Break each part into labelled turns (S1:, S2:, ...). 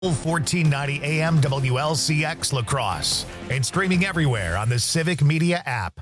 S1: 1490 AM WLCX La Crosse and streaming everywhere on the Civic Media app.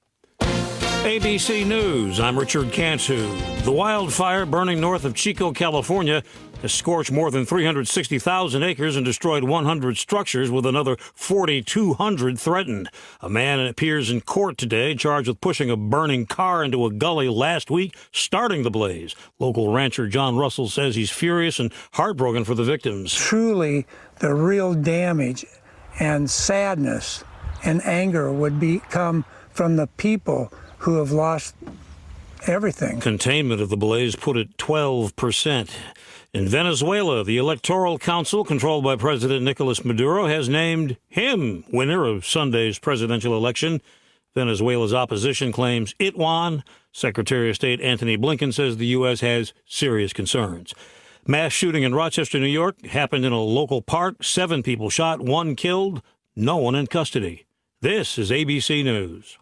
S2: ABC News, I'm Richard Cantu. The wildfire burning north of Chico, California, has scorched more than 360,000 acres and destroyed 100 structures, with another 4,200 threatened. A man appears in court today charged with pushing a burning car into a gully last week, starting the blaze. Local rancher John Russell says he's furious and heartbroken for the victims.
S3: Truly, the real damage and sadness and anger would come from the people who have lost everything.
S2: Containment of the blaze put at 12%. In Venezuela, the Electoral Council, controlled by President Nicolas Maduro, has named him winner of Sunday's presidential election. Venezuela's opposition claims it won. Secretary of State Antony Blinken says the U.S. has serious concerns. Mass shooting in Rochester, New York, happened in a local park. 7 people shot, 1 killed, no one in custody. This is ABC News.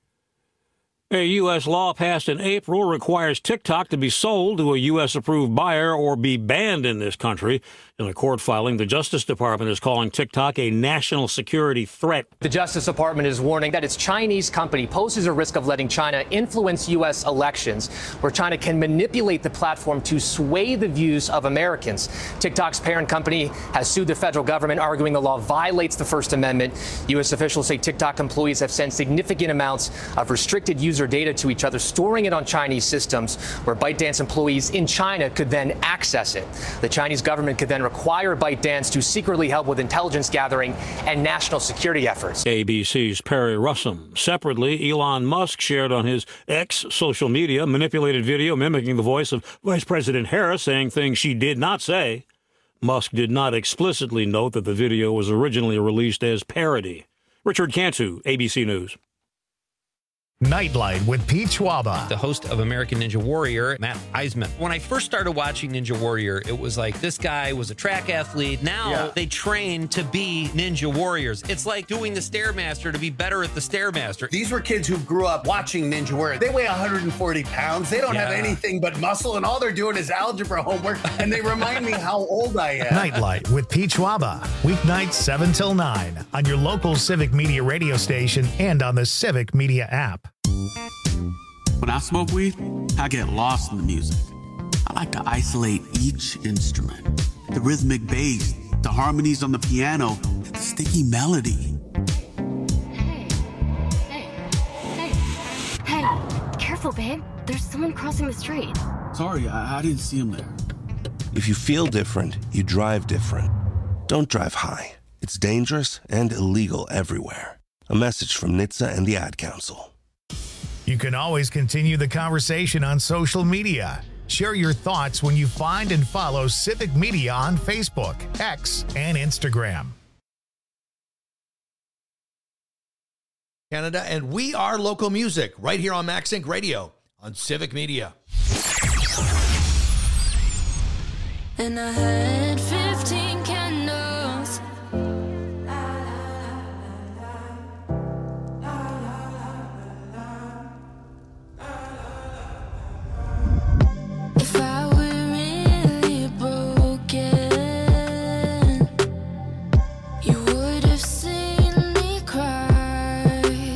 S2: A U.S. law passed in April requires TikTok to be sold to a U.S.-approved buyer or be banned in this country. In a court filing, the Justice Department is calling TikTok a national security threat.
S4: The Justice Department is warning that its Chinese company poses a risk of letting China influence U.S. elections, where China can manipulate the platform to sway the views of Americans. TikTok's parent company has sued the federal government, arguing the law violates the First Amendment. U.S. officials say TikTok employees have sent significant amounts of restricted user data to each other, storing it on Chinese systems, where ByteDance employees in China could then access it. The Chinese government could then require ByteDance to secretly help with intelligence gathering and national security efforts.
S2: ABC's Perry Russum. Separately, Elon Musk shared on his X social media manipulated video mimicking the voice of Vice President Harris, saying things she did not say. Musk did not explicitly note that the video was originally released as parody. Richard Cantu, ABC News.
S1: Nightlight with Pete Schwaba.
S5: The host of American Ninja Warrior, Matt Eisman. When I first started watching Ninja Warrior, it was like this guy was a track athlete. Now they train to be Ninja Warriors. It's like doing the Stairmaster to be better at the Stairmaster.
S6: These were kids who grew up watching Ninja Warrior. They weigh 140 pounds. They don't have anything but muscle, and all they're doing is algebra homework, and they remind me how old I am.
S1: Nightlight with Pete Schwaba. Weeknights 7 till 9 on your local Civic Media radio station and on the Civic Media app.
S7: When I smoke weed, I get lost in the music. I like to isolate each instrument. The rhythmic bass, the harmonies on the piano, the sticky melody.
S8: Hey, careful, babe. There's someone crossing the street.
S7: Sorry, I didn't see him there.
S9: If you feel different, you drive different. Don't drive high. It's dangerous and illegal everywhere. A message from NHTSA and the Ad Council.
S1: You can always continue the conversation on social media. Share your thoughts when you find and follow Civic Media on Facebook, X, and Instagram.
S10: Canada, and we are local music right here on Max Inc. Radio on Civic Media.
S11: And I had 15 candles. If I were really broken, you would have seen me cry.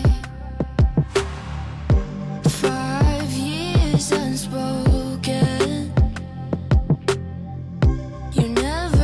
S11: 5 years unspoken. You never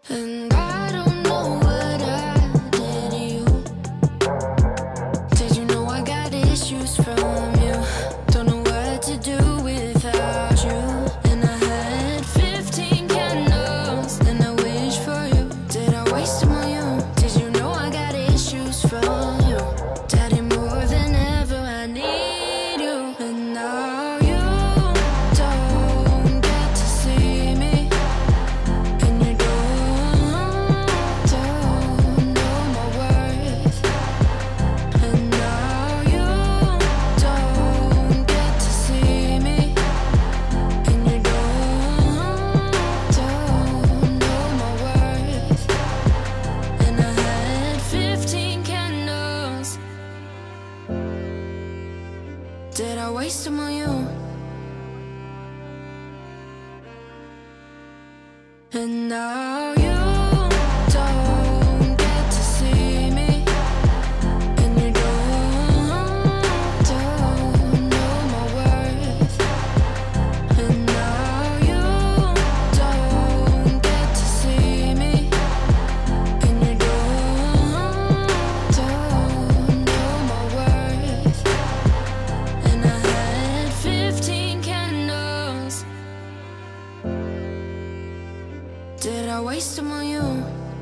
S11: And I don't know what I did to you. Did you know I got issues from you? Don't know what to do without you. And I had 15 candles, and I wish for you. Did I waste them on you? Did you know I got issues from you? Daddy, more than ever I need you. And now you don't get to see me. And you don't know my worth. And now you don't get to see me. And you don't know my worth. And I had 15 candles. Did I waste them on you? And now you don't get to see me. And you don't know my worth. And now you don't get to see me. And you don't know my worth. And I had 15 candles. Did I waste them on you?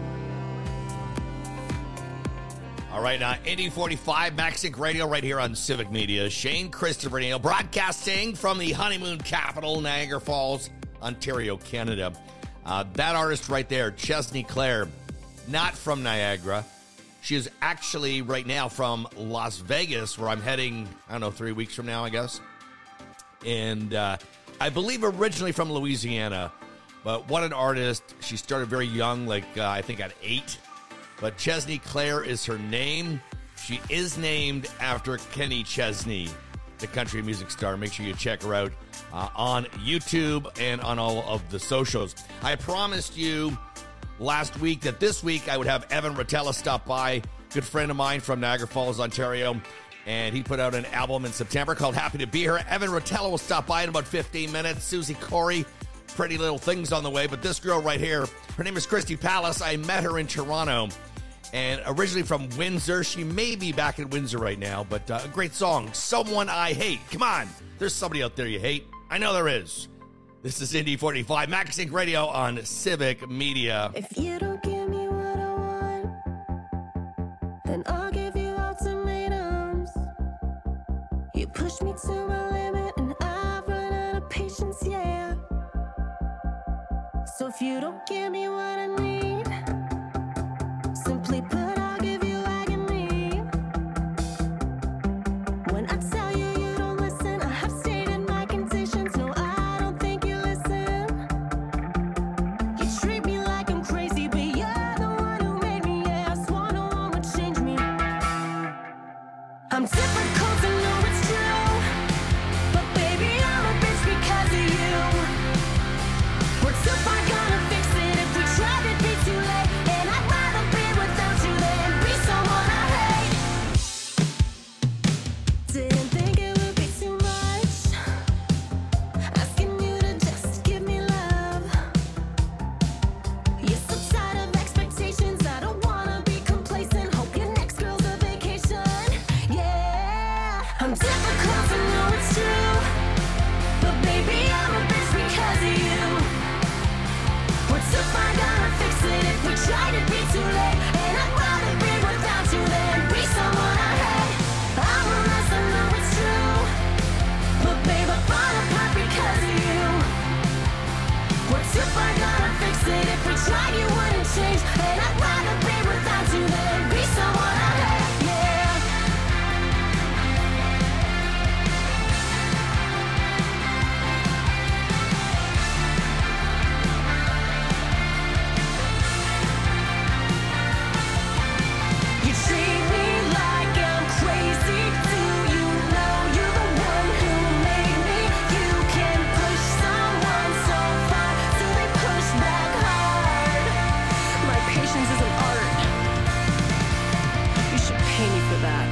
S10: All right, Indy 45, Max Inc. Radio right here on Civic Media. Shane Christopher Neal broadcasting from the honeymoon capital, Niagara Falls, Ontario, Canada. That artist right there, Chesney Claire, not from Niagara. She is actually right now from Las Vegas, where I'm heading, 3 weeks from now, I guess. And I believe originally from Louisiana. But what an artist. She started very young, I think at 8. But Chesney Claire is her name. She is named after Kenny Chesney, the country music star. Make sure you check her out on YouTube and on all of the socials. I promised you last week that this week I would have Evan Rotella stop by, good friend of mine from Niagara Falls, Ontario. And he put out an album in September called Happy to Be Here. Evan Rotella will stop by in about 15 minutes. Susie Corey, Pretty Little Things on the way. But this girl right here, her name is Christy Palace. I met her in Toronto. And originally from Windsor. She may be back in Windsor right now. But a great song, Someone I Hate. Come on. There's somebody out there you hate. I know there is. This is Indy 45, Max Inc. Radio on Civic Media.
S11: If you don't give me what I want, then I'll give you ultimatums. You push me to my limit and I've run out of patience, yeah. So if you don't give me what I need, simply put, I'll give you agony. When I tell you you don't listen, I have stated my conditions. No, I don't think you listen. You treat me like I'm crazy, but you're the one who made me. Yeah, I swore no one would change me. I'm difficult to know it's true, but baby, I'm a bitch because of you. We're too far gonna fix it if we try to be too late. And I'd rather be without you than be someone I hate. Didn't think it would be too much, asking you to just give me love. You're so tired of expectations, I don't wanna be complacent. Hope your next girl's a vacation. Yeah, I'm difficult to know it's true, but baby, I'm a bitch because of you. We're too far gonna fix it if we try to be too late. And I'd rather be without you than be someone I hate. I'm a mess, I know it's true, but babe, I fall apart because of you. We're too far gonna fix it if we tried, you wouldn't change. And I'd rather be without you than be someone I hate, yeah. You treat me like I'm crazy. Do you know you're the one who made me? You can push someone so far till they push back hard. My patience is an art. You should pay me for that.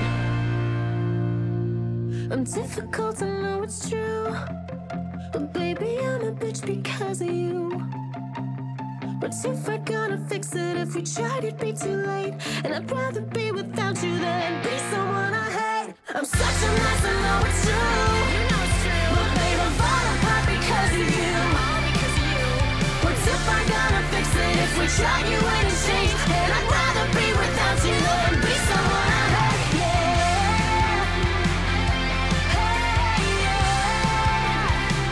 S11: I'm difficult to know it's true, but baby, I'm a bitch because of you. What's if we're gonna fix it? If we tried, it'd be too late. And I'd rather be without you than be someone I hate. I'm such a mess, I know it's true. You know it's true. But babe, I'm falling apart because of you. All because of you. What's if I'm gonna fix it? If we tried, you wouldn't change. And I'd rather be without you than be someone I hate. Yeah. Hey, yeah.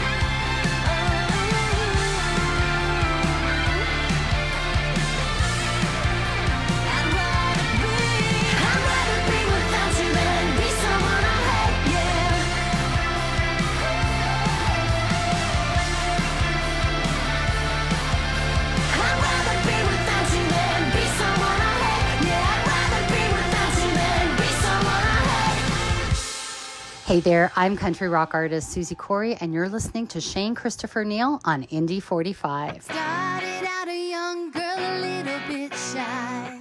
S11: I'd rather be without you than be someone I hate. Yeah. I'd rather be without you than be someone I hate. Yeah, I'd rather be without you than be someone I hate.
S12: Hey there, I'm country rock artist Susie Corey, and you're listening to Shane Christopher Neal on Indy 45.
S11: Started out a young girl, a little bit shy.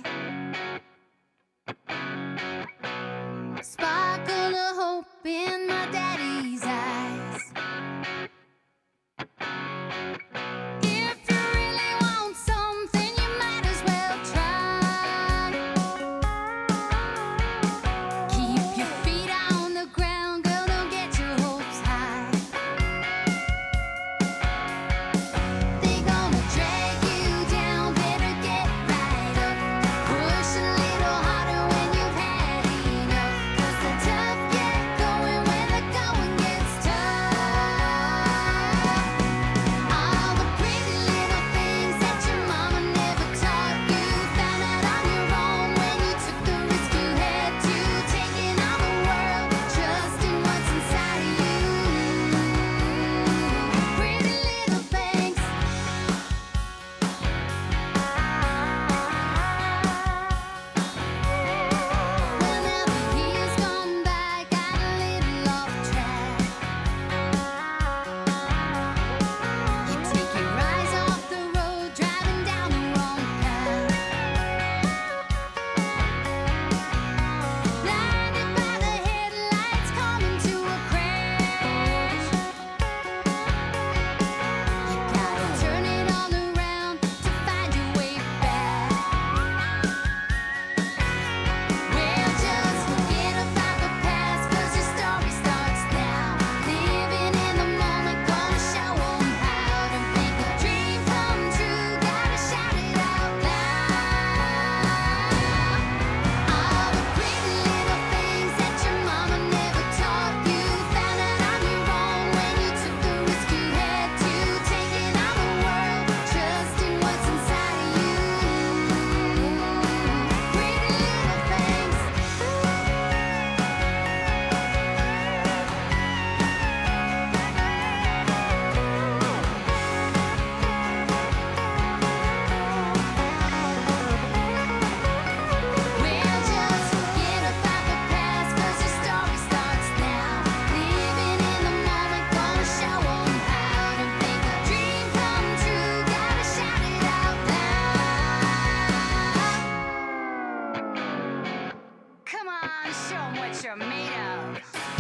S11: Sparkle of hope in my daddy's eyes. If you really want something, you might as well try. Keep your feet on the ground, girl, don't get your hopes high. They gonna drag you down, better get right up. Push a little harder when you've had enough. 'Cause the tough get going when the going gets tough. All the pretty little things that your mama never taught you, found out on your own when you took the risk you had to. Taking on the world, trusting what's inside of you. Pretty little things. Whenever years gone by, got a little off track. You take your eyes off the road, driving down the wrong path. Blinded by the headlights, coming to a crash. You gotta turn it all around to find your way back. Well, just forget about the past, 'cause your story starts now. Living in the moment, gonna show 'em how to make a dream come true. Gotta shout it out loud. All the pretty little things that your mama never taught you, found out on your own when you took the risk you had to. Taking on the world, trusting what's inside of you. Pretty little things. Well, just forget about the past, 'cause your story starts now. Living in the moment, gonna show 'em how to make a dream come true. Gotta shout it out loud. Come on, show 'em what you're made of.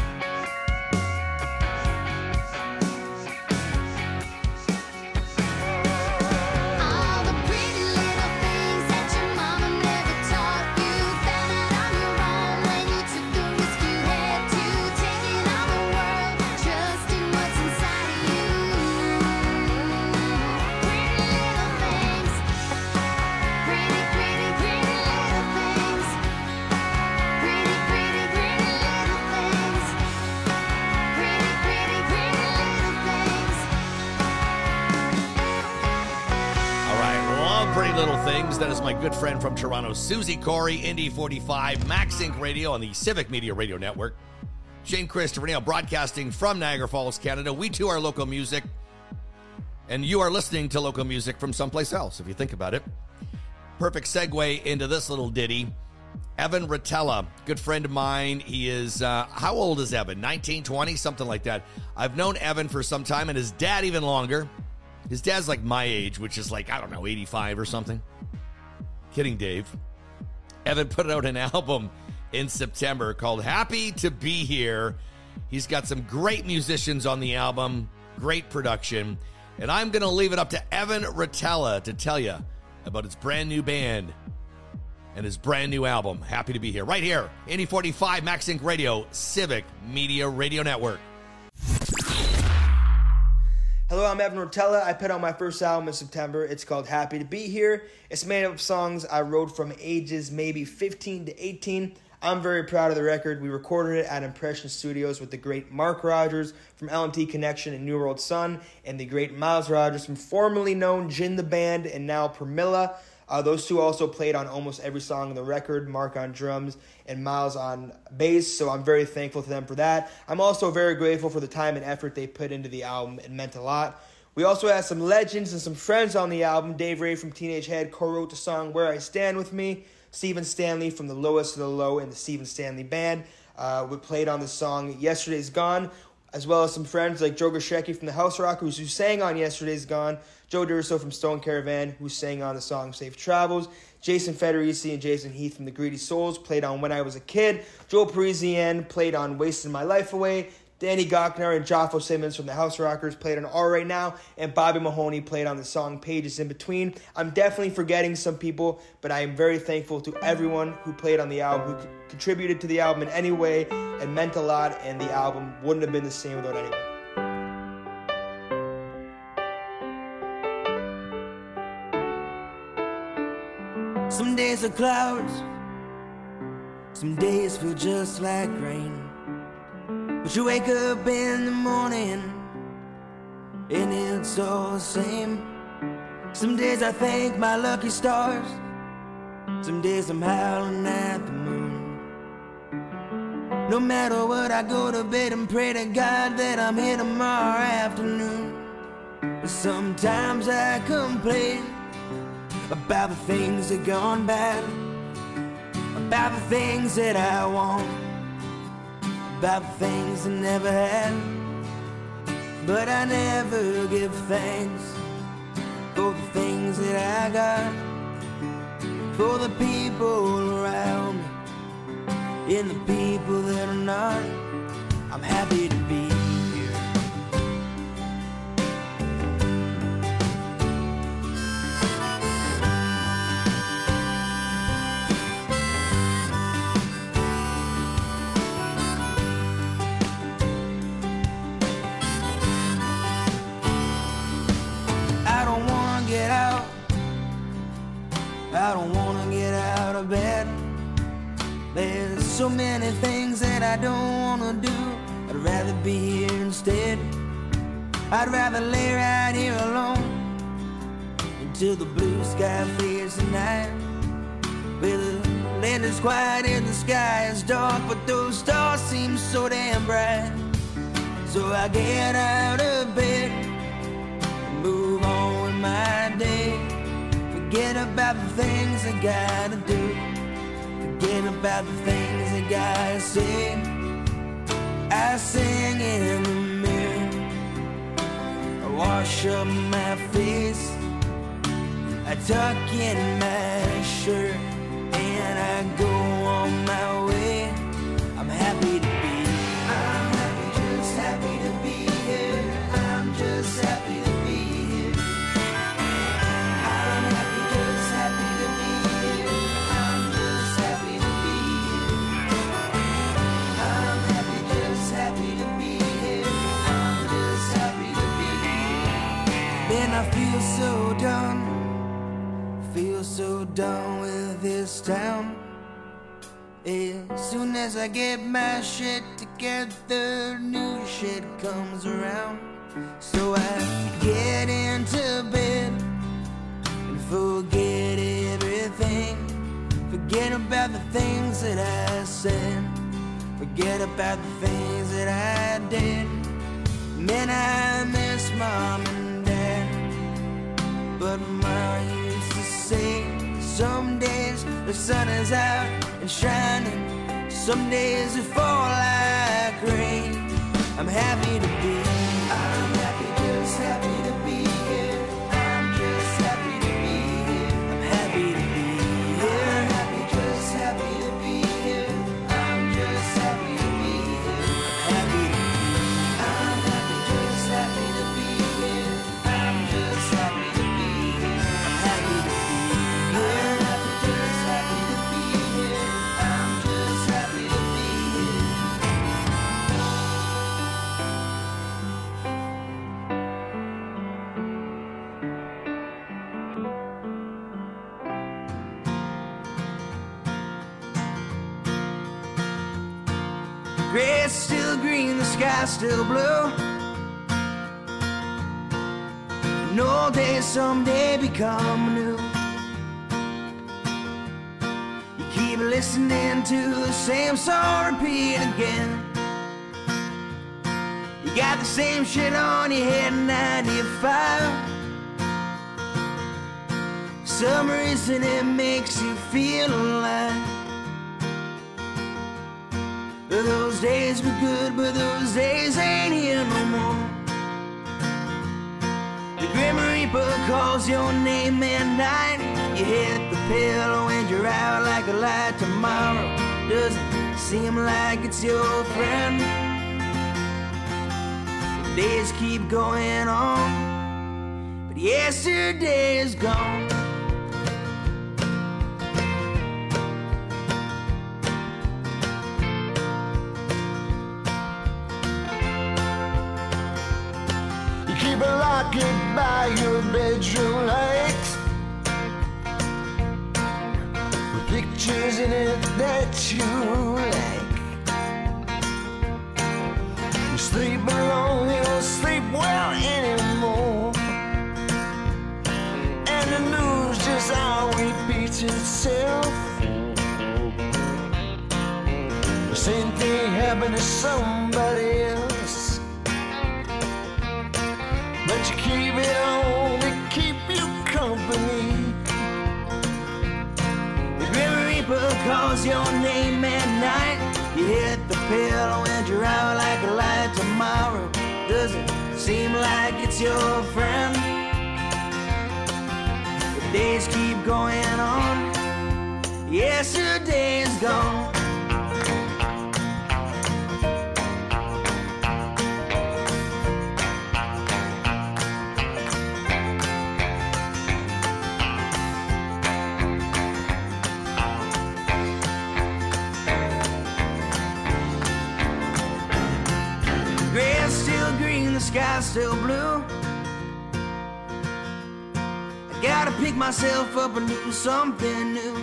S11: All the pretty little things that your mama never taught you, found out on your own when you took the risk you had to. Taking on the world, trusting what's inside of you. Pretty little things. Pretty, pretty, pretty little things. Pretty, pretty, pretty little things. Pretty, pretty, pretty little things.
S10: All right, love Pretty Little Things. That is my good friend from Toronto, Susie Corey, Indy 45, Max Inc. Radio on the Civic Media Radio Network. Shane Christopher Neal broadcasting from Niagara Falls, Canada. We too are local music, and you are listening to local music from someplace else, if you think about it. Perfect segue into this little ditty. Evan Rotella, good friend of mine. He is, how old is Evan? 19, 20, something like that. I've known Evan for some time, and his dad even longer. His dad's like my age, which is like, I don't know, 85 or something. Kidding, Dave. Evan put out an album in September called Happy to Be Here. He's got some great musicians on the album, great production. And I'm going to leave it up to Evan Rotella to tell you about his brand new band and his brand new album. Happy to be here. Right here, Indy 45 Max Inc. Radio, Civic Media Radio Network.
S13: Hello, I'm Evan Rotella. I put out my first album in September. It's called Happy to Be Here. It's made up of songs I wrote from ages maybe 15 to 18. I'm very proud of the record. We recorded it at Impression Studios with the great Mark Rogers from LMT Connection and New World Sun, and the great Miles Rogers from formerly known Gin the Band and now Permilla. Those two also played on almost every song on the record, Mark on drums and Miles on bass, so I'm very thankful to them for that. I'm also very grateful for the time and effort they put into the album. It meant a lot. We also had some legends and some friends on the album. Dave Ray from Teenage Head co-wrote the song Where I Stand With Me. Stephen Stanley from The Lowest of the Low and the Stephen Stanley Band we played on the song Yesterday's Gone, as well as some friends like Joe Grishecki from the House Rockers who sang on Yesterday's Gone, Joe Durso from Stone Caravan who sang on the song Safe Travels, Jason Federici and Jason Heath from the Greedy Souls played on When I Was a Kid, Joel Parisian played on Wasting My Life Away, Danny Gochner and Joffo Simmons from the House Rockers played on All Right Now, and Bobby Mahoney played on the song Pages in Between. I'm definitely forgetting some people, but I am very thankful to everyone who played on the album, who contributed to the album in any way. It meant a lot, and the album wouldn't have been the same without anyone.
S14: Some days are clouds, some days feel just like rain. But you wake up in the morning and it's all the same. Some days I thank my lucky stars, some days I'm howling at the moon. No matter what, I go to bed and pray to God that I'm here tomorrow afternoon. But sometimes I complain about the things that gone bad, about the things that I want, about the things I never had. But I never give thanks for the things that I got, for the people around me and the people that are not. I'm happy to be here. I don't wanna get out of bed. There's so many things that I don't wanna do. I'd rather be here instead. I'd rather lay right here alone until the blue sky fades tonight. Well, the land is quiet and the sky is dark, but those stars seem so damn bright. So I get out of bed and move on with my day. Forget about the things I gotta do. Forget about the things I gotta say. I sing in the mirror, I wash up my face, I tuck in my shirt and I go on my way. I'm happy to be here. I'm happy, just happy to be here. I'm just happy to be here. I'm happy, just happy to be here. I'm just happy to be here. I'm happy, just happy to be here. I'm just happy to be here. Man, I feel so done. Feel so done with this town. As soon as I get my shit together, new shit comes around. So I get into bed and forget everything. Forget about the things that I said. Forget about the things that I did. Man, I miss mom and dad, but Mom used to say, some days the sun is out and shining, some days it fall like rain. I'm happy to be here. I'm happy, just happy to be here. I'm just happy to be here. I'm happy to be here. I'm happy, just happy to be here. I'm just happy to be here. I'm happy to be. I'm happy, just happy to be here. I'm grass still green, the sky still blue. No day someday become new. You keep listening to the same song repeat again. You got the same shit on your head in 95. Some reason it makes you feel alive. Those days were good, but those days ain't here no more. The Grim Reaper calls your name at night. You hit the pillow and you're out like a light. Tomorrow doesn't seem like it's your friend. Days keep going on, but yesterday is gone.
S15: Keep a locket by your bedroom light with pictures in it that you like. You sleep alone, you don't sleep well anymore, and the news just all repeats itself. The same thing happened to somebody else, but you keep it on to keep you company.
S14: The Grim Reaper calls your name at night. You hit the pillow and you're out like a light. Tomorrow doesn't seem like it's your friend. The days keep going on. Yesterday is gone. Grass still green, the sky still blue. I gotta pick myself up and do something new.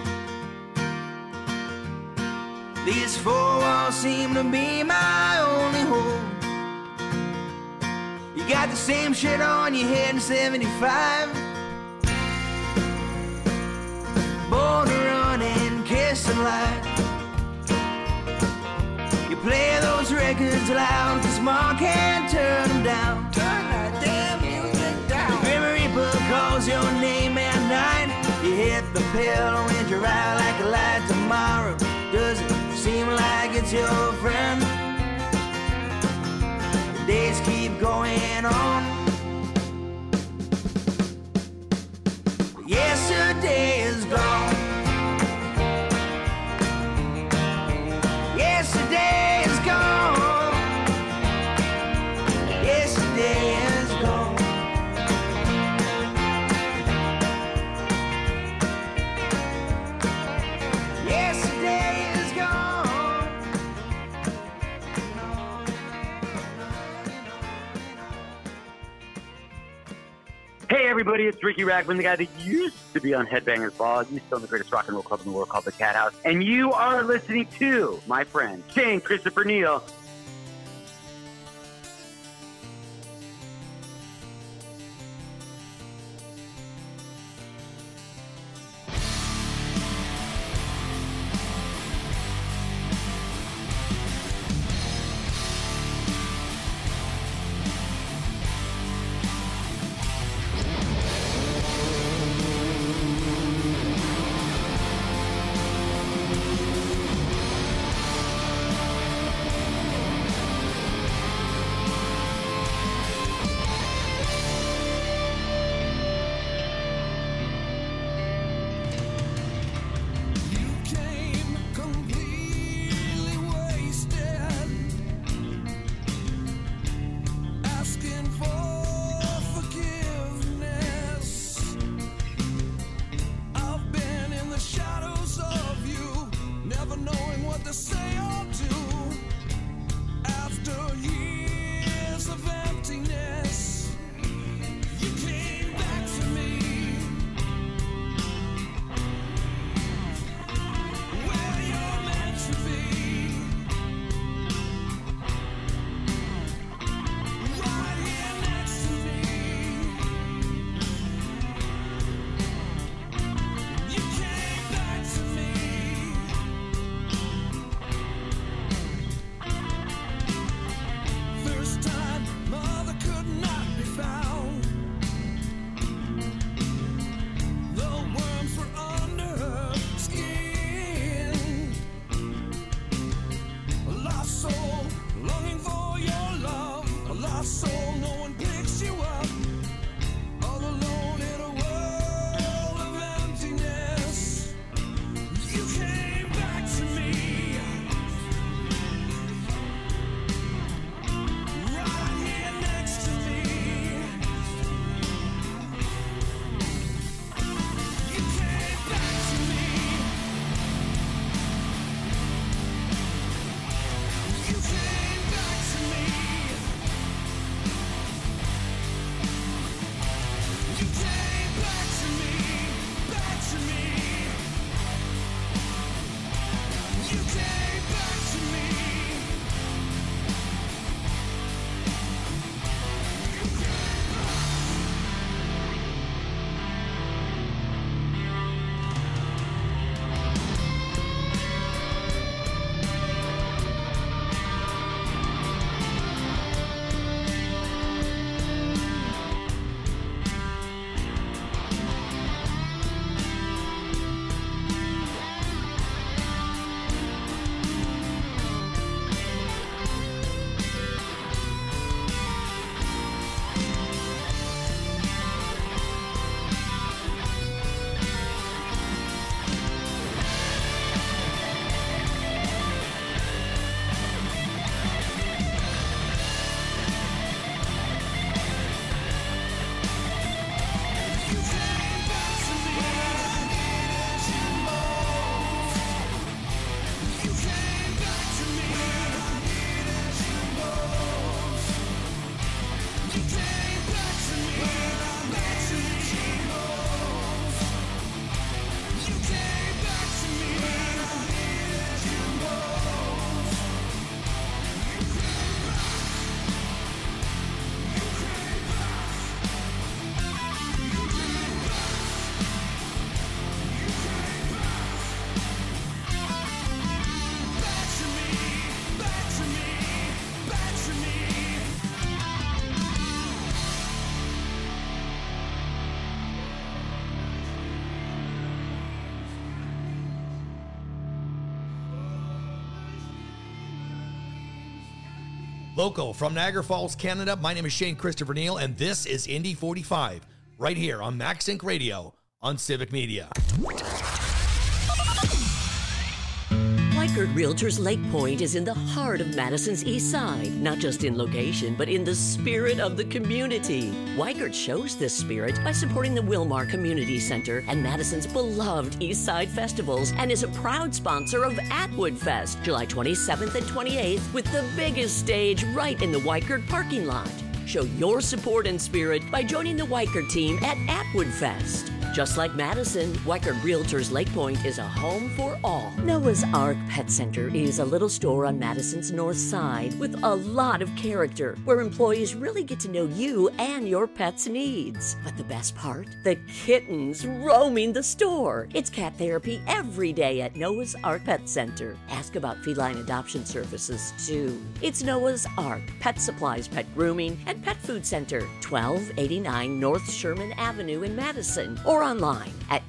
S14: These four walls seem to be my only home. You got the same shit on your head in 75. Born to run and kiss the light. You play those records loud, cause Mom can't turn them down. Turn that damn music down. The Grim Reaper calls your name at night. You hit the pillow and you're out like a light. Tomorrow doesn't seem like it's your friend. The days keep going on. Yesterday is gone. Yesterday is gone. Yesterday is gone. Yesterday is gone.
S16: Hey everybody, it's Ricky Ragman, the guy that used to be on Headbangers Ball, used to own the greatest rock and roll club in the world called the Cat House, and you are listening to my friend Shane Christopher Neal.
S10: Local from Niagara Falls, Canada, my name is Shane Christopher Neal, and this is Indy 45, right here on Max Inc. Radio on Civic Media.
S17: Weichert Realtors Lake Point is in the heart of Madison's East Side, not just in location, but in the spirit of the community. Weichert shows this spirit by supporting the Wilmar Community Center and Madison's beloved East Side festivals, and is a proud sponsor of Atwood Fest, July 27th and 28th, with the biggest stage right in the Weichert parking lot. Show your support and spirit by joining the Weichert team at Atwood Fest. Just like Madison, Weichert Realtors Lake Point is a home for all. Noah's Ark Pet Center is a little store on Madison's north side with a lot of character, where employees really get to know you and your pet's needs. But the best part? The kittens roaming the store. It's cat therapy every day at Noah's Ark Pet Center. Ask about feline adoption services, too. It's Noah's Ark, pet supplies, pet grooming, and pet food center, 1289 North Sherman Avenue in Madison, or online at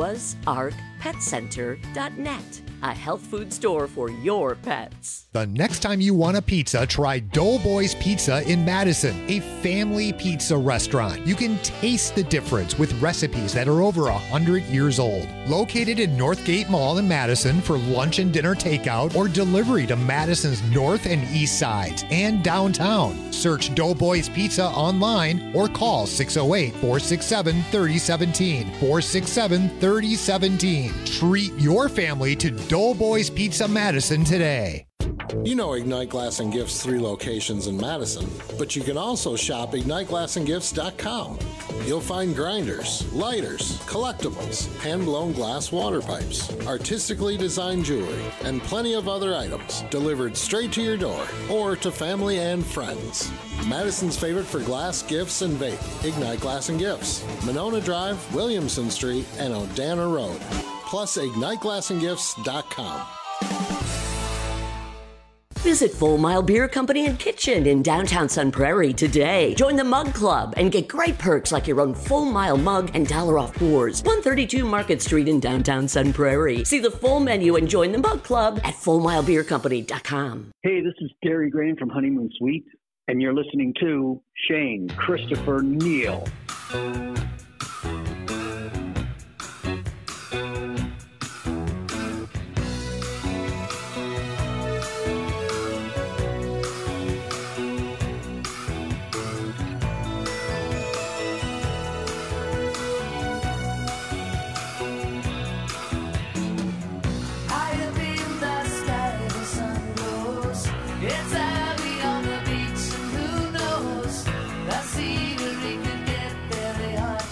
S17: noahsarkpetcenter.net. A health food store for your pets.
S18: The next time you want a pizza, try Doughboys Pizza in Madison, a family pizza restaurant. You can taste the difference with recipes that are over 100 years old. Located in Northgate Mall in Madison for lunch and dinner takeout or delivery to Madison's north and east sides and downtown. Search Doughboys Pizza online or call 608-467-3017. 467-3017. Treat your family to Doughboys Pizza Madison today.
S19: You know Ignite Glass and Gifts 3 locations in Madison, but you can also shop IgniteGlassandGifts.com. You'll find grinders, lighters, collectibles, hand-blown glass water pipes, artistically designed jewelry, and plenty of other items delivered straight to your door or to family and friends. Madison's favorite for glass, gifts, and vape, Ignite Glass and Gifts, Monona Drive, Williamson Street, and Odana Road. Plus, IgniteGlassandGifts.com.
S17: Visit Full Mile Beer Company and Kitchen in downtown Sun Prairie today. Join the Mug Club and get great perks like your own Full Mile mug and $1 off pours. 132 Market Street in downtown Sun Prairie. See the full menu and join the Mug Club at FullMileBeerCompany.com.
S20: Hey, this is Gary Grain from Honeymoon Suite, and you're listening to Shane Christopher Neal.
S14: It's early on the beach, and who knows, the scenery could get very hot.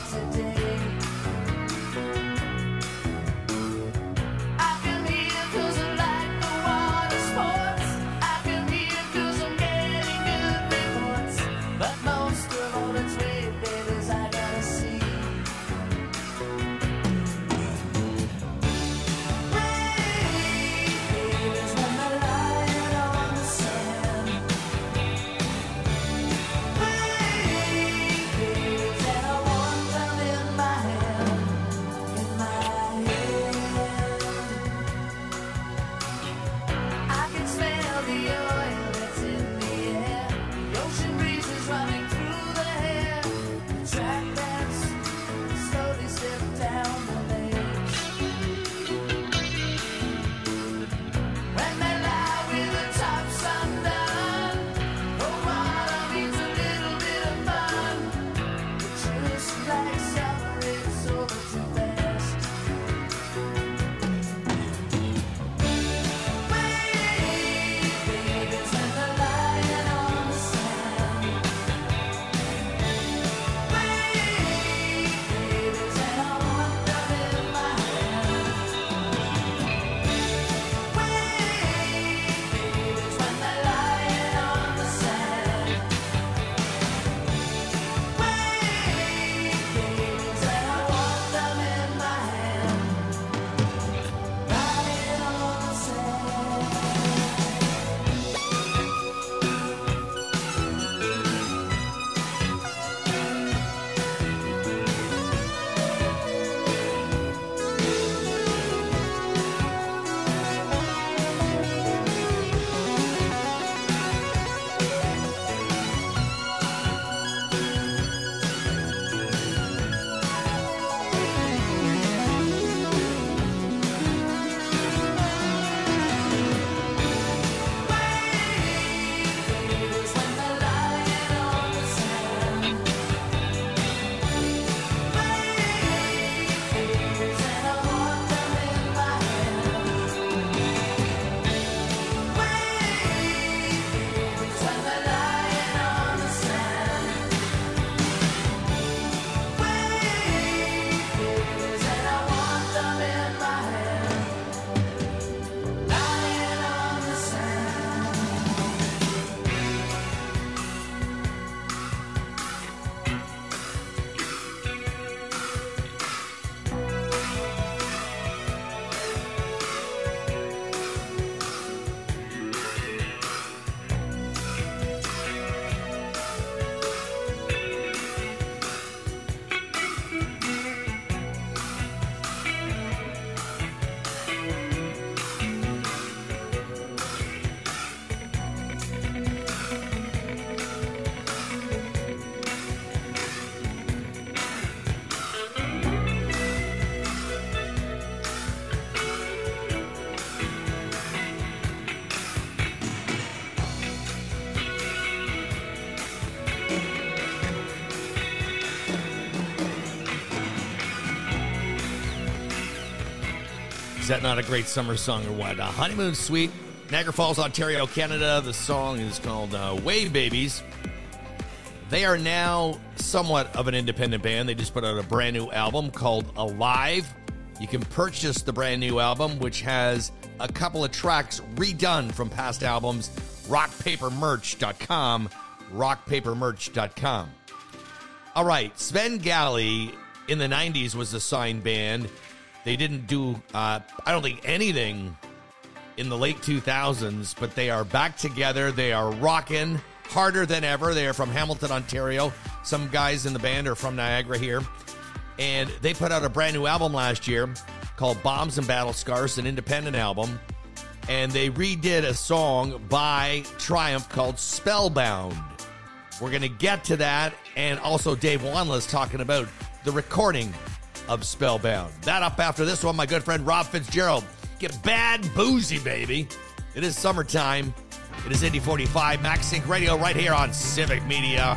S10: that not a great summer song or what? Honeymoon Suite, Niagara Falls, Ontario, Canada. The song is called Wave Babies. They are now somewhat of an independent band. They just put out a brand new album called Alive. You can purchase the brand new album, which has a couple of tracks redone from past albums. rockpapermerch.com. rockpapermerch.com. All right, Svengali in the 90s was a signed band. They didn't do, I don't think, anything in the late 2000s, but they are back together. They are rocking harder than ever. They are from Hamilton, Ontario. Some guys in the band are from Niagara here. And they put out a brand new album last year called Bombs and Battle Scars, an independent album. And they redid a song by Triumph called Spellbound. We're going to get to that. And also Dave Wanla's talking about the recording of Spellbound. That up after this one, my good friend Rob Fitzgerald. Get bad boozy, baby. It is summertime. It is Indy 45, Max Sync Radio right here on Civic Media.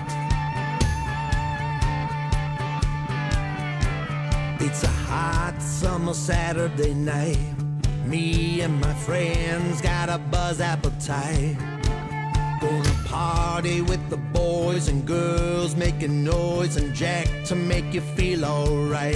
S14: It's a hot summer Saturday night. Me and my friends got a buzz appetite. Gonna party with the boys and girls, making noise and jack to make you feel alright.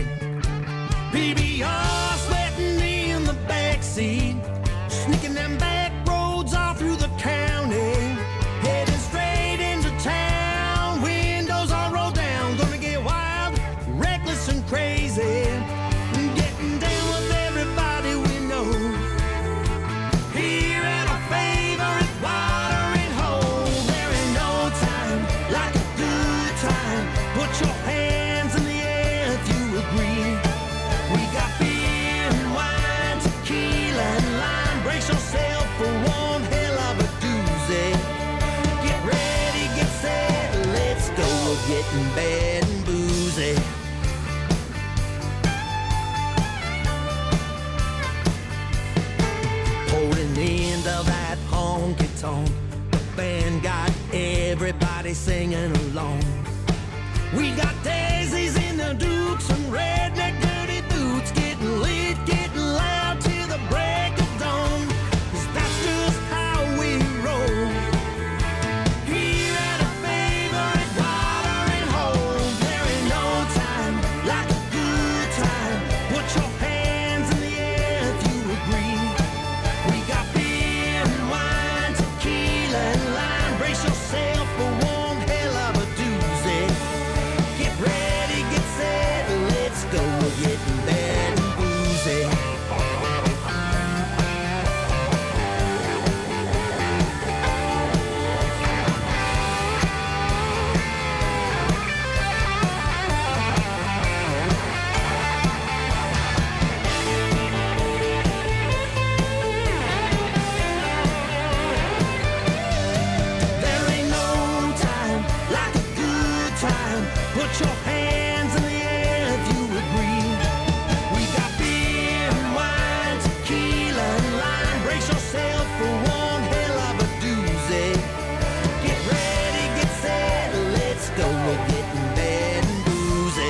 S14: PBR sweating in the backseat, sneaking them back roads all through the county, heading straight into town, windows all rolled down, gonna get wild, reckless and crazy, getting down with everybody we know, here at our favorite watering hole. There ain't no time like a good time, put your hands in the air if you agree. We got beer and wine, tequila and lime. Brace yourself for one hell of a doozy. Get ready, get set, let's go. We're getting bad and boozy. Holding the end of that honky tonk, the band got everybody singing along. We got daisies in the dukes and redneck dirty boots, getting lit, getting loud till the break of dawn. 'Cause that's just how we roll. Here at our favorite watering hole, there ain't no time like a good time. Put your hands in the air if you agree. We got beer and wine, tequila and lime. Brace yourself for one hell of a doozy. Get ready, get set, let's go. We're getting bad and boozy. There ain't no time like a good time. Put your hands in the air if you agree. We got beer and wine, tequila and lime. Brace yourself for one hell of a doozy. Get ready, get set, let's go. We're getting bad and boozy.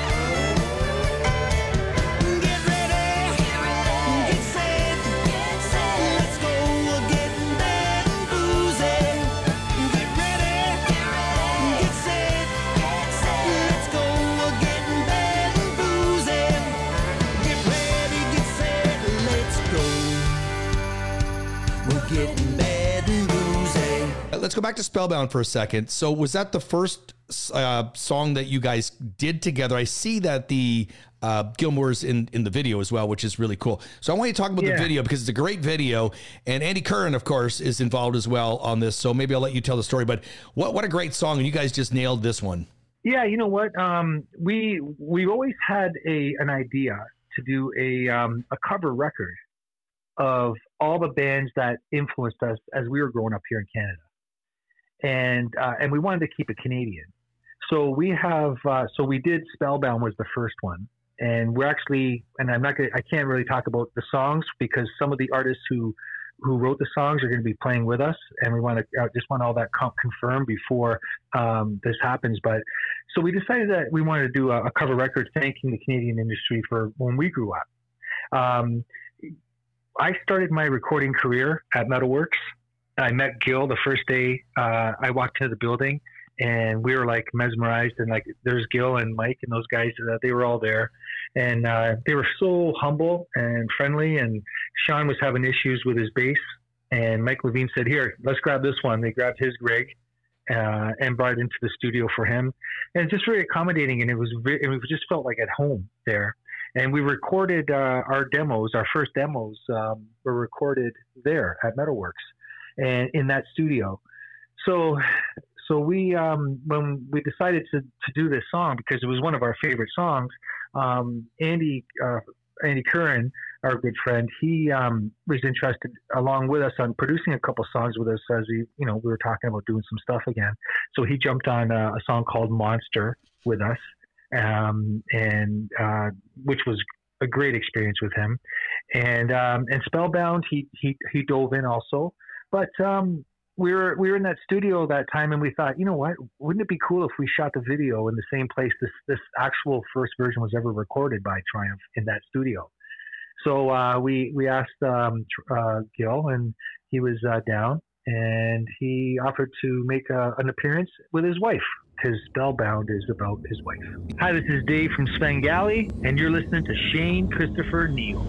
S14: Get ready, get set, let's go. We're getting bad and boozy. Get ready, get set, let's go. We're getting bad and boozy. Get ready, get set, let's go. We're getting bad and boozy.
S10: Let's go back to Spellbound for a second. So was that the first song that you guys did together? I see that the Gilmore's in the video as well, which is really cool. So I want you to talk about the video because it's a great video. And Andy Curran, of course, is involved as well on this. So maybe I'll let you tell the story. But what a great song. And you guys just nailed this one.
S21: Yeah, you know what? We've always had an idea to do a cover record of all the bands that influenced us as we were growing up here in Canada, and we wanted to keep it Canadian. So we have we did Spellbound was the first one, and we're actually, and I can't really talk about the songs because some of the artists who wrote the songs are going to be playing with us, and we want to just want all that confirmed before this happens. But so we decided that we wanted to do a cover record thanking the Canadian industry for when we grew up. I started my recording career at Metalworks. I met Gil the first day I walked into the building, and we were like mesmerized. And like, there's Gil and Mike and those guys. They were all there, and they were so humble and friendly. And Sean was having issues with his bass, and Mike Levine said, "Here, let's grab this one." They grabbed his Greg and brought it into the studio for him, and just very accommodating. And it just felt like at home there. And we recorded our demos. Our first demos were recorded there at Metalworks, and in that studio. So we when we decided to do this song, because it was one of our favorite songs, Andy Curran, our good friend, he was interested along with us on producing a couple songs with us as we were talking about doing some stuff again. So he jumped on a song called Monster with us, and which was a great experience with him. And Spellbound, he dove in also. But we were in that studio that time, and we thought, you know what, wouldn't it be cool if we shot the video in the same place this actual first version was ever recorded by Triumph, in that studio? So we asked Gil, and he was down, and he offered to make an appearance with his wife, because Spellbound is about his wife. Hi, this is Dave from Svengali, and you're listening to Shane Christopher Neal.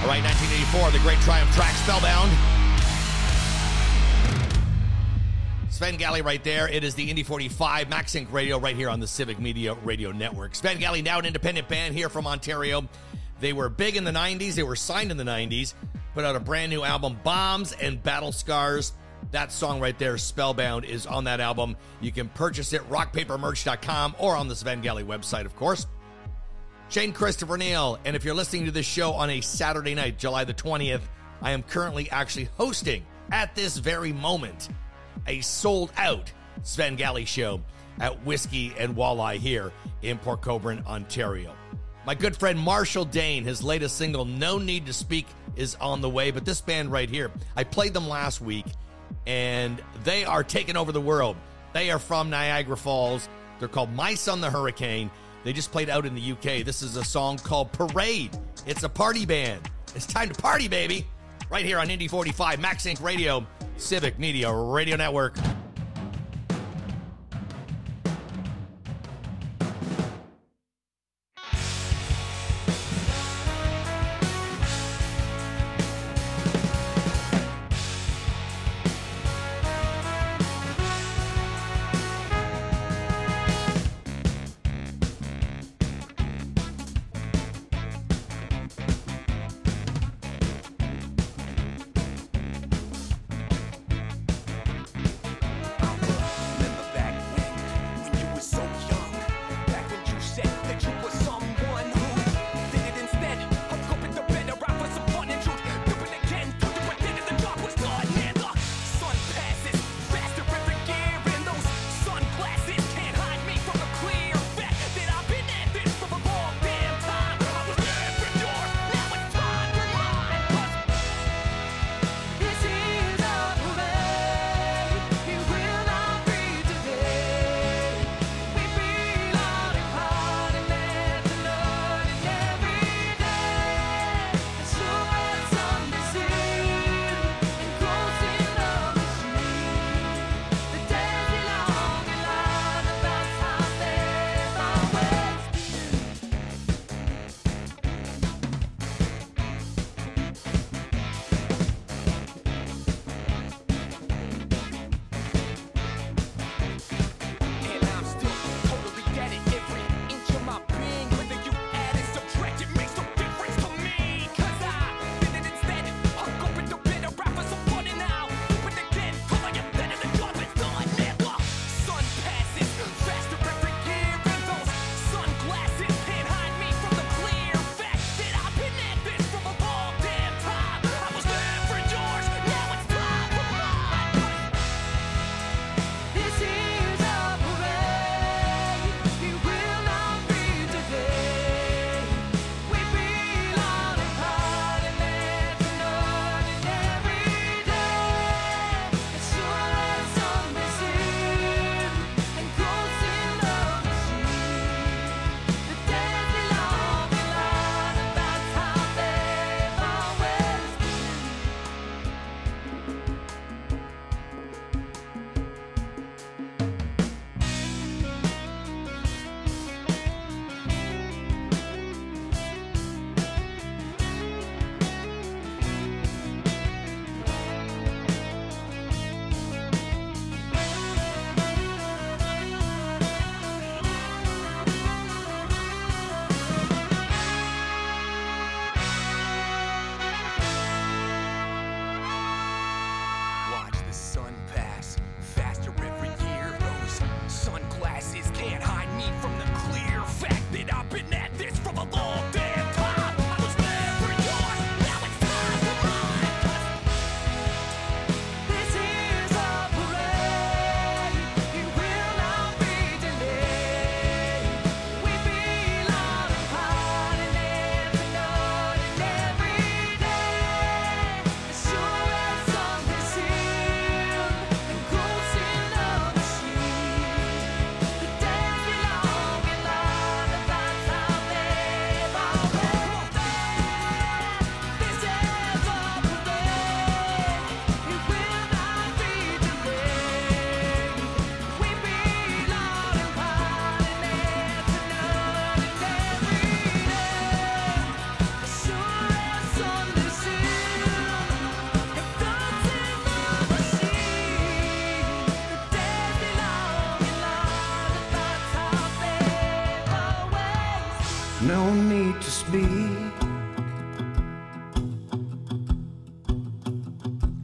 S10: All right, 1984, the great Triumph track, Spellbound. Sven Galley right there. It is the Indy 45 Max Inc. Radio right here on the Civic Media Radio Network. Sven Galley, now an independent band here from Ontario. They were big in the 90s. They were signed in the 90s. Put out a brand new album, Bombs and Battle Scars. That song right there, Spellbound, is on that album. You can purchase it, rockpapermerch.com, or on the Sven Galley website, of course. Shane Christopher Neal, and if you're listening to this show on a Saturday night, July the 20th, I am currently actually hosting, at this very moment, a sold-out Sven Galley show at Whiskey and Walleye here in Port Colborne, Ontario. My good friend Marshall Dane, his latest single, No Need to Speak, is on the way, but this band right here, I played them last week, and they are taking over the world. They are from Niagara Falls. They're called Mice on the Hurricane. They just played out in the UK. This is a song called Parade. It's a party band. It's time to party, baby. Right here on Indy 45, Max Inc. Radio, Civic Media Radio Network.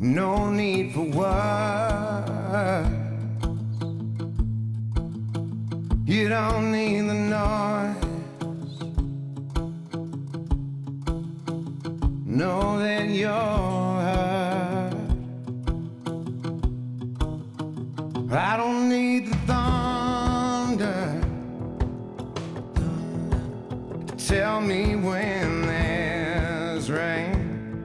S15: No need for words. You don't need the noise. Know that you're hurt. I don't need the thunder. Tell me when there's rain.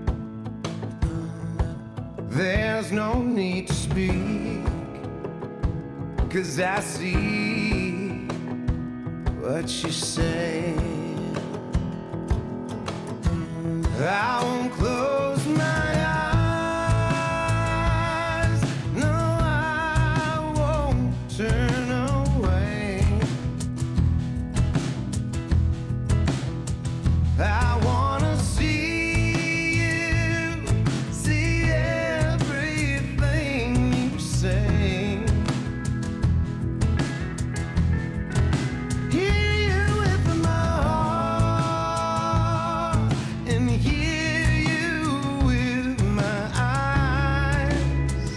S15: There's no need to speak, 'cause I see what you say. I won't close my eyes. No, I won't turn away. I wanna see you, see everything you say. Hear you with my heart and hear you with my eyes.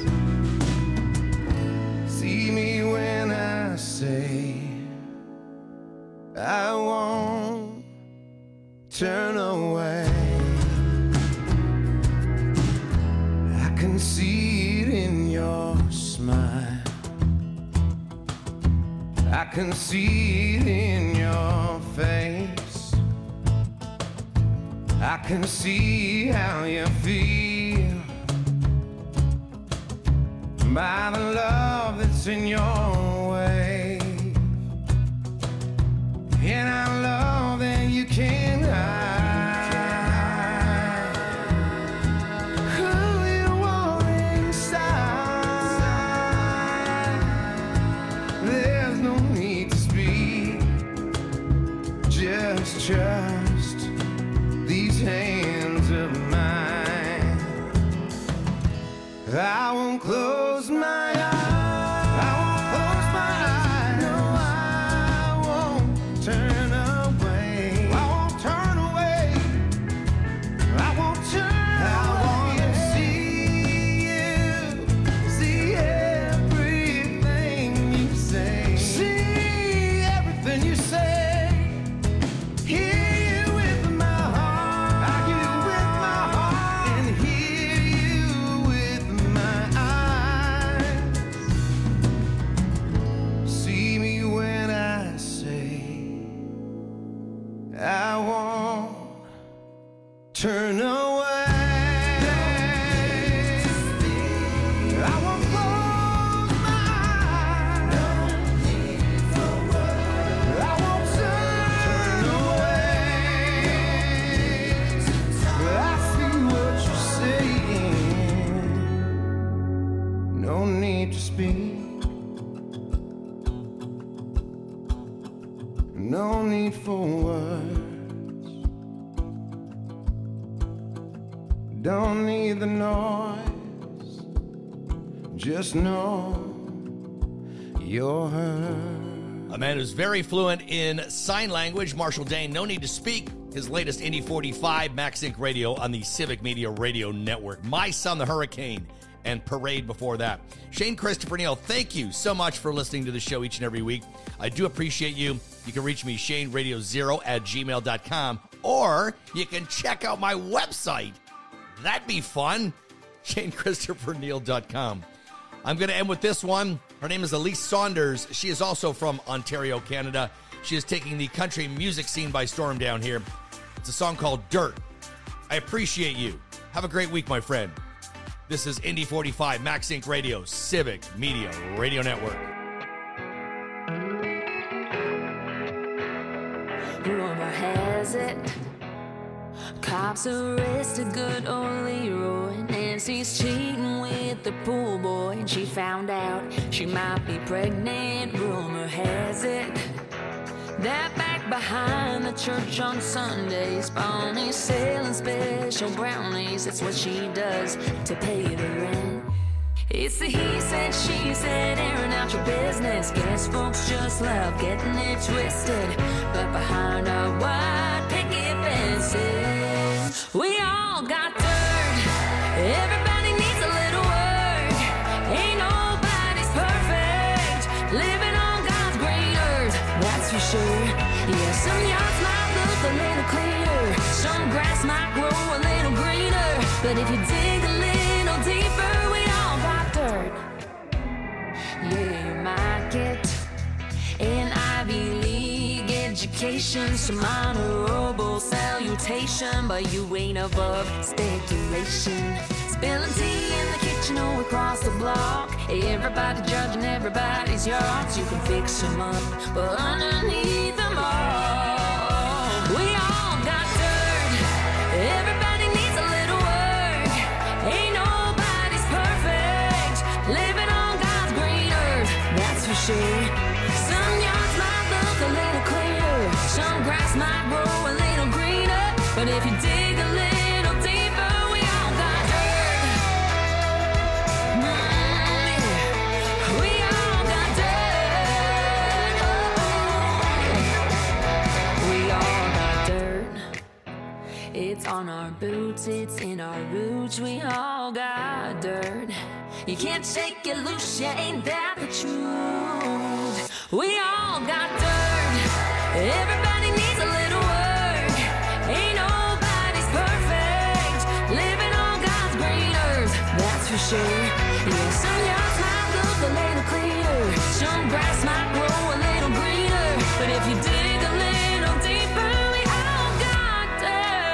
S15: See me when I say I won't turn away. I can see it in your smile. I can see it in your face. I can see how you feel by the love that's in your way. And I love that you can't hide who you are inside. There's no need to speak, just trust these hands of mine. I won't close my eyes. I won't close my eyes. No, I won't turn away. I won't turn away. I won't turn away. I wanna see you, see everything you say. See everything you say. Hear you with my heart. I hear you with my heart and hear you with my eyes. See me when I say I won't turn away. I won't close my eyes. I won't turn away. I see what you're saying. No need to speak. No need for words. Don't need the noise. Just know you're hurt.
S10: A man who's very fluent in sign language, Marshall Dane. No need to speak. His latest Indy 45, Max Inc. Radio on the Civic Media Radio Network. My Son, the Hurricane, and Parade before that. Shane Christopher Neal, thank you so much for listening to the show each and every week. I do appreciate you. You can reach me, ShaneRadio0@gmail.com, or you can check out my website. That'd be fun. ShaneChristopherNeal.com. I'm going to end with this one. Her name is Elise Saunders. She is also from Ontario, Canada. She is taking the country music scene by storm down here. It's a song called Dirt. I appreciate you. Have a great week, my friend. This is Indy 45, Max Inc. Radio, Civic Media Radio Network.
S11: Rumor has it, cops arrested good old Leroy. Nancy's cheating with the pool boy, and she found out she might be pregnant. Rumor has it that back behind the church on Sundays, Bonnie's selling special brownies. That's what she does to pay the rent. It's the he said, she said, airing out your business. Guess folks just love getting it twisted. But behind our white picket fences, we all got dirt. Everybody needs a But if you dig a little deeper, we all got dirt. Yeah, you might get an Ivy League education, some honorable salutation, but you ain't above speculation. Spilling tea in the kitchen or across the block. Everybody judging everybody's yards. You can fix them up, but underneath them all, we all got dirt. Everybody needs a little work. Ain't nobody's perfect. Living on God's green earth, that's for sure. Some yards might look a little cleaner. Some grass might grow a little greener. But if you dig a little deeper, we all got dirt. We all got dirt. We all got dirt. It's on our boots, it's in our roots. We all got dirt. You can't shake it loose, you ain't that the truth. We all got dirt. Everybody needs a little work. Ain't nobody's perfect. Living on God's green earth, that's for sure. Yeah, some yards might look a little cleaner. Some grass might grow a little greener. But if you dig a little deeper, we all got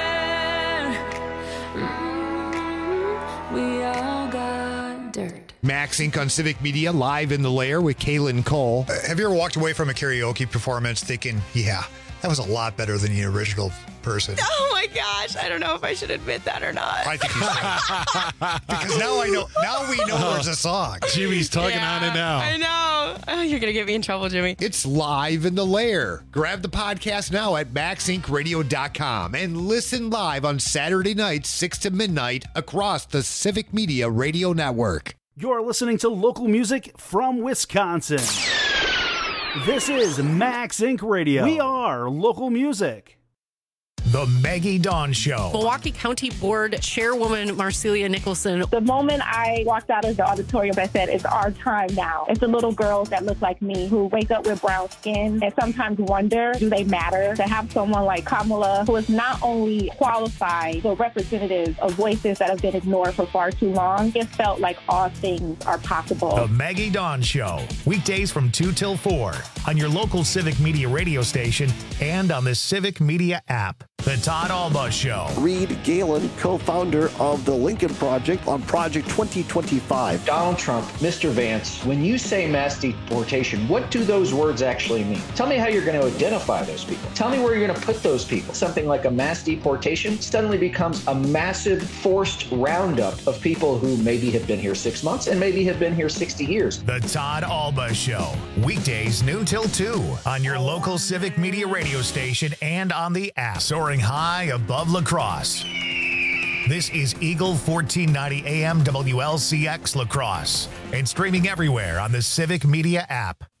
S11: dirt. We all got dirt.
S18: Max Inc. on Civic Media, live in the lair with Kaylin Cole.
S3: Have you ever walked away from a karaoke performance thinking, yeah, that was a lot better than the original person?
S22: Oh my gosh, I don't know if I should admit that or not.
S3: I think you should. Because now I know. Now we know there's a song.
S2: Jimmy's tugging on it now.
S22: I know. Oh, you're going to get me in trouble, Jimmy.
S18: It's live in the lair. Grab the podcast now at maxincradio.com and listen live on Saturday nights, 6 to midnight, across the Civic Media Radio Network.
S23: You're listening to local music from Wisconsin. This is Max Inc. Radio. We are local music.
S1: The Maggie Dawn Show.
S22: Milwaukee County Board Chairwoman Marcelia Nicholson.
S24: The moment I walked out of the auditorium, I said, it's our time now. It's the little girls that look like me who wake up with brown skin and sometimes wonder, do they matter? To have someone like Kamala, who is not only qualified, but representative of voices that have been ignored for far too long, it felt like all things are possible.
S1: The Maggie Dawn Show. Weekdays from 2 till 4 on your local Civic Media radio station and on the Civic Media app. The Todd Alba Show.
S25: Reed Galen, co-founder of the Lincoln Project on Project 2025.
S26: Donald Trump, Mr. Vance, when you say mass deportation, what do those words actually mean? Tell me how you're going to identify those people. Tell me where you're going to put those people. Something like a mass deportation suddenly becomes a massive forced roundup of people who maybe have been here 6 months and maybe have been here 60 years.
S1: The Todd Alba Show. Weekdays noon till 2 on your local Civic Media radio station and on the app. Soaring high above La Crosse. This is Eagle 1490 AM WLCX La Crosse and streaming everywhere on the Civic Media app.